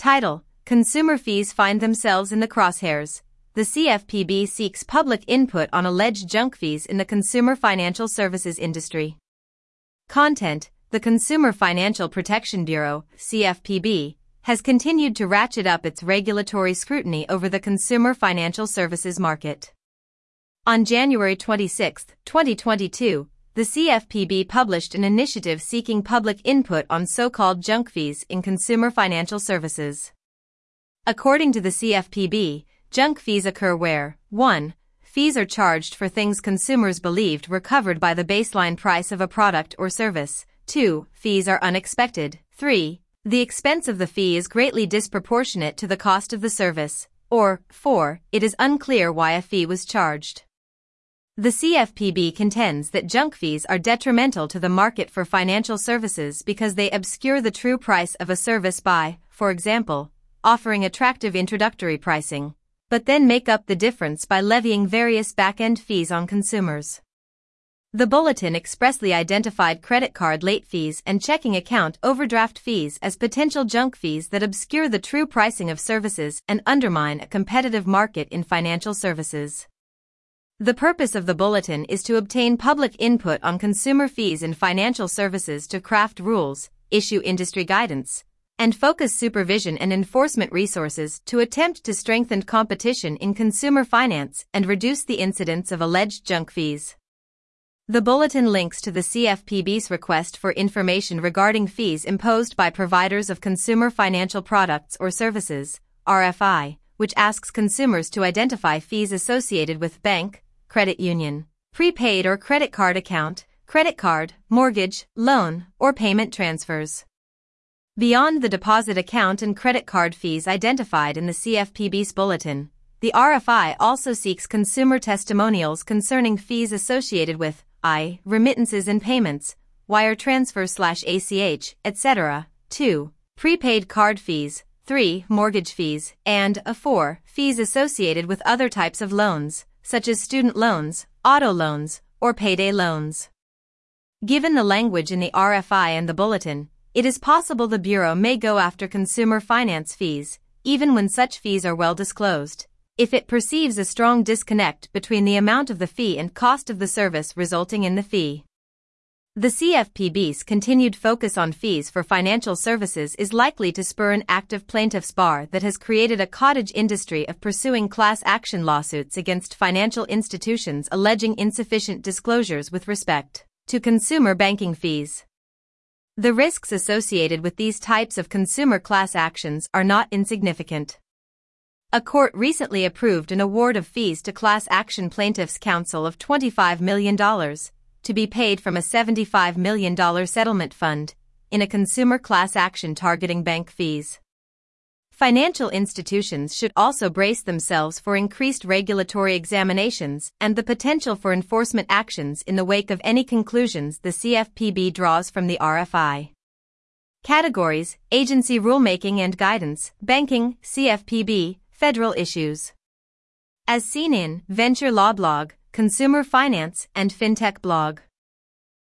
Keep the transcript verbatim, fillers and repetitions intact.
Title: Consumer fees find themselves in the crosshairs. The C F P B seeks public input on alleged junk fees in the consumer financial services industry. Content: The Consumer Financial Protection Bureau, C F P B, has continued to ratchet up its regulatory scrutiny over the consumer financial services market. On January twenty-sixth, twenty twenty-two, the C F P B published an initiative seeking public input on so-called junk fees in consumer financial services. According to the C F P B, junk fees occur where, one Fees are charged for things consumers believed were covered by the baseline price of a product or service. two Fees are unexpected. three The expense of the fee is greatly disproportionate to the cost of the service. Or, four It is unclear why a fee was charged. The C F P B contends that junk fees are detrimental to the market for financial services because they obscure the true price of a service by, for example, offering attractive introductory pricing, but then make up the difference by levying various back-end fees on consumers. The bulletin expressly identified credit card late fees and checking account overdraft fees as potential junk fees that obscure the true pricing of services and undermine a competitive market in financial services. The purpose of the bulletin is to obtain public input on consumer fees in financial services to craft rules, issue industry guidance, and focus supervision and enforcement resources to attempt to strengthen competition in consumer finance and reduce the incidence of alleged junk fees. The bulletin links to the C F P B's request for information regarding fees imposed by providers of consumer financial products or services, R F I, which asks consumers to identify fees associated with bank, credit union, prepaid or credit card account, credit card, mortgage, loan, or payment transfers. Beyond the deposit account and credit card fees identified in the C F P B's bulletin, the R F I also seeks consumer testimonials concerning fees associated with I remittances and payments, wire transfer slash A C H, et cetera, two prepaid card fees, three mortgage fees, and a four fees associated with other types of loans, such as student loans, auto loans, or payday loans. Given the language in the R F I and the bulletin, it is possible the Bureau may go after consumer finance fees, even when such fees are well disclosed, if it perceives a strong disconnect between the amount of the fee and cost of the service resulting in the fee. The C F P B's continued focus on fees for financial services is likely to spur an active plaintiffs' bar that has created a cottage industry of pursuing class action lawsuits against financial institutions alleging insufficient disclosures with respect to consumer banking fees. The risks associated with these types of consumer class actions are not insignificant. A court recently approved an award of fees to Class Action Plaintiffs' Counsel of twenty-five million dollars, to be paid from a seventy-five million dollars settlement fund, in a consumer class action targeting bank fees. Financial institutions should also brace themselves for increased regulatory examinations and the potential for enforcement actions in the wake of any conclusions the C F P B draws from the R F I. Categories: Agency Rulemaking and Guidance, Banking, C F P B, Federal Issues. As seen in Venture Law Blog, Consumer Finance and FinTech Blog.